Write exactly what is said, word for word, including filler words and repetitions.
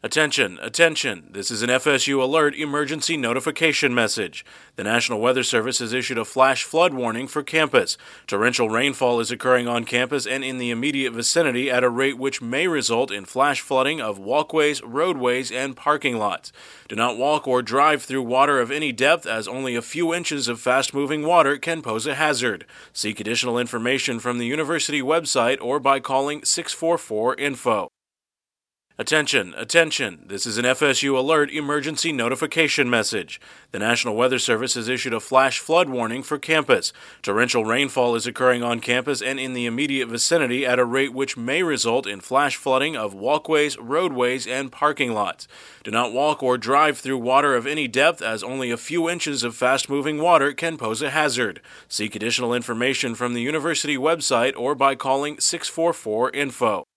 Attention, attention. This is an F S U Alert emergency notification message. The National Weather Service has issued a flash flood warning for campus. Torrential rainfall is occurring on campus and in the immediate vicinity at a rate which may result in flash flooding of walkways, roadways, and parking lots. Do not walk or drive through water of any depth, as only a few inches of fast-moving water can pose a hazard. Seek additional information from the university website or by calling six four four info. Attention, attention. This is an F S U Alert emergency notification message. The National Weather Service has issued a flash flood warning for campus. Torrential rainfall is occurring on campus and in the immediate vicinity at a rate which may result in flash flooding of walkways, roadways, and parking lots. Do not walk or drive through water of any depth, as only a few inches of fast-moving water can pose a hazard. Seek additional information from the university website or by calling six four four info.